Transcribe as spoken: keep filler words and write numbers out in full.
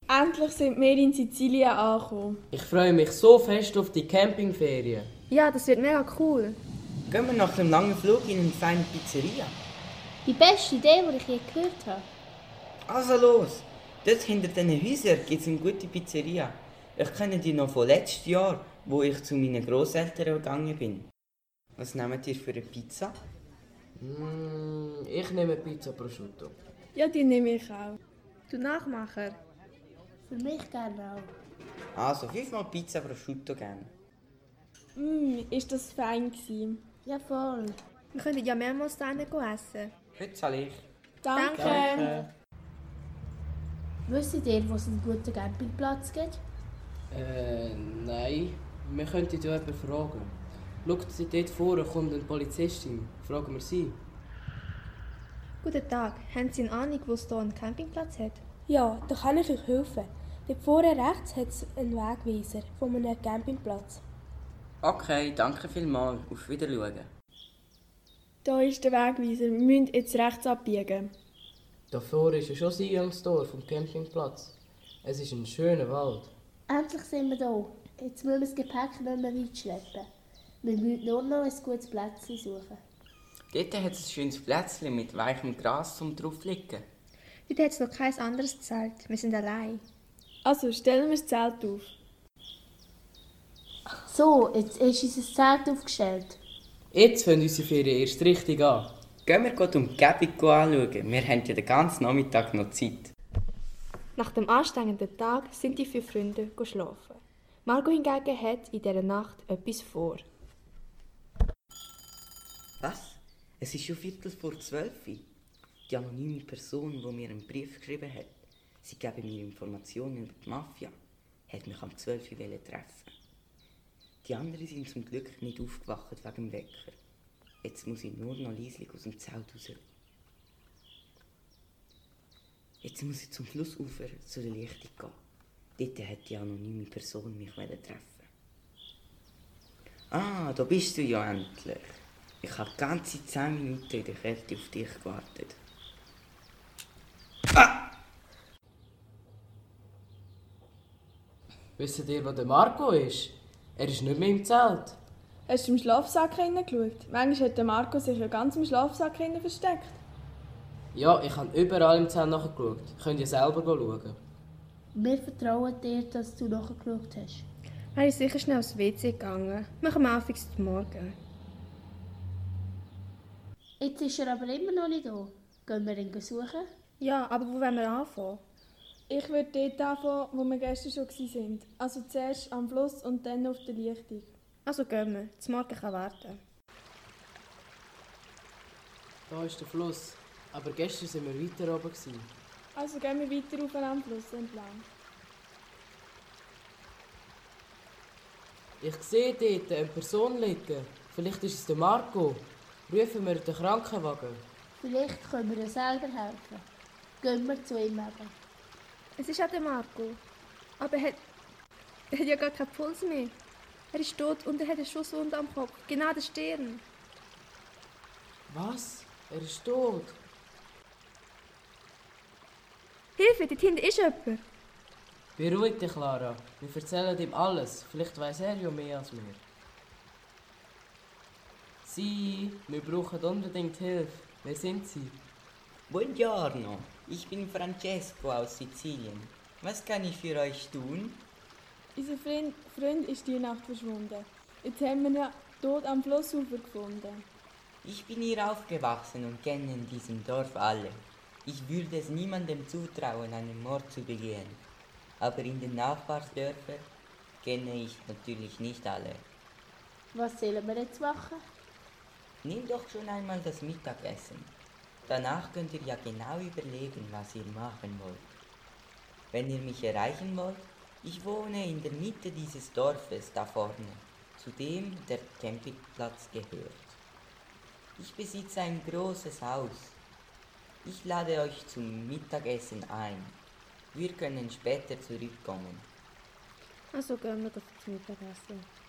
Endlich sind wir in Sizilien angekommen. Ich freue mich so fest auf die Campingferien. Ja, das wird mega cool. Gehen wir nach dem langen Flug in eine feine Pizzeria. Die beste Idee, die ich je gehört habe. Also los! Dort hinter diesen Häusern gibt es eine gute Pizzeria. Ich kenne die noch von letztem Jahr, wo ich zu meinen Grosseltern gegangen bin. Was nehmt ihr für eine Pizza? Mm, ich nehme Pizza prosciutto. Ja, die nehme ich auch. Du Nachmacher. Für mich gerne auch. Also fünfmal Pizza prosciutto gerne. Mmm, ist das fein gewesen. Ja, voll. Wir können ja mehrmals da essen. Heute zahle ich. Danke. Danke. Wisst ihr, wo es einen guten Campingplatz gibt? Äh, nein. Wir könnten ja jemanden fragen. Schaut sie dort vorne, kommt eine Polizistin. Fragen wir sie. Guten Tag. Haben Sie eine Ahnung, wo es hier einen Campingplatz hat? Ja, da kann ich euch helfen. Dort vorne rechts hat es einen Wegweiser von einem Campingplatz. Okay, danke vielmals. Auf Wiedersehen. Da ist der Wegweiser. Wir müssen jetzt rechts abbiegen. Da vorne ist ja schon das Eingangstor vom Campingplatz. Es ist ein schöner Wald. Endlich sind wir da. Jetzt müssen wir das Gepäck nicht mehr weit schleppen. Wir müssen nur noch ein gutes Plätzchen suchen. Dort hat es ein schönes Plätzchen mit weichem Gras zum draufliegen. Dort hat es noch kein anderes Zelt. Wir sind allein. Also, stellen wir das Zelt auf. So, jetzt ist unser Zelt aufgestellt. Jetzt fängt unsere Ferien erst richtig an. Gehen wir die Umgebung anschauen. Wir haben ja den ganzen Nachmittag noch Zeit. Nach dem anstrengenden Tag sind die fünf Freunde schlafen. Margot hingegen hat in dieser Nacht etwas vor. Was? Es ist schon Viertel vor zwölf. Die anonyme Person, die mir einen Brief geschrieben hat, sie geben mir Informationen über die Mafia, hat mich am zwölf Uhr treffen. Die anderen sind zum Glück nicht aufgewacht wegen dem Wecker. Jetzt muss ich nur noch leislich aus dem Zelt raus. Jetzt muss ich zum Flussufer zu der Lichtung gehen. Dort hat die anonyme Person mich treffen. Ah, da bist du ja endlich. Ich habe ganze zehn Minuten in der Kälte auf dich gewartet. Ah! Wisst ihr, wo der Marco ist? Er ist nicht mehr im Zelt. Hast du im Schlafsack hineingeschaut? Manchmal hat der Marco sich ja ganz im Schlafsack hinein versteckt. Ja, ich habe überall im Zelt nachgeschaut. Könnt ihr selber schauen. Wir vertrauen dir, dass du nachgeschaut hast. Er ist sicher schnell aufs W C gegangen. Wir kommen auf fix morgen. Jetzt ist er aber immer noch nicht da. Gehen wir ihn suchen? Ja, aber wo wollen wir anfangen? Ich würde dort anfangen, wo wir gestern schon waren. Also zuerst am Fluss und dann auf der Lichtung. Also gehen wir. Zum Morgen kann warten. Da ist der Fluss. Aber gestern waren wir weiter oben. Also gehen wir weiter auf am Fluss entlang. Ich sehe dort eine Person liegen. Vielleicht ist es der Marco. Rufen wir den Krankenwagen. Vielleicht können wir ihm selber helfen. Gehen wir zu ihm eben. Es ist auch der Marco. Aber er hat, er hat ja gar keinen Puls mehr. Er ist tot und er hat eine Schusswunde am Kopf. Genau der Stirn. Was? Er ist tot. Hilfe, dort hinten ist jemand. Beruhig dich, Clara. Wir erzählen ihm alles. Vielleicht weiß er ja mehr als wir. Sie, wir brauchen unbedingt Hilfe. Wer sind Sie? Buongiorno, ich bin Francesco aus Sizilien. Was kann ich für euch tun? Unser Freund, Freund ist die Nacht verschwunden. Jetzt haben wir ihn tot am Flussufer gefunden. Ich bin hier aufgewachsen und kenne in diesem Dorf alle. Ich würde es niemandem zutrauen, einen Mord zu begehen. Aber in den Nachbarsdörfern kenne ich natürlich nicht alle. Was sollen wir jetzt machen? Nimm doch schon einmal das Mittagessen. Danach könnt ihr ja genau überlegen, was ihr machen wollt. Wenn ihr mich erreichen wollt, ich wohne in der Mitte dieses Dorfes da vorne, zu dem der Campingplatz gehört. Ich besitze ein großes Haus. Ich lade euch zum Mittagessen ein. Wir können später zurückkommen. Also gehen wir doch zum Mittagessen.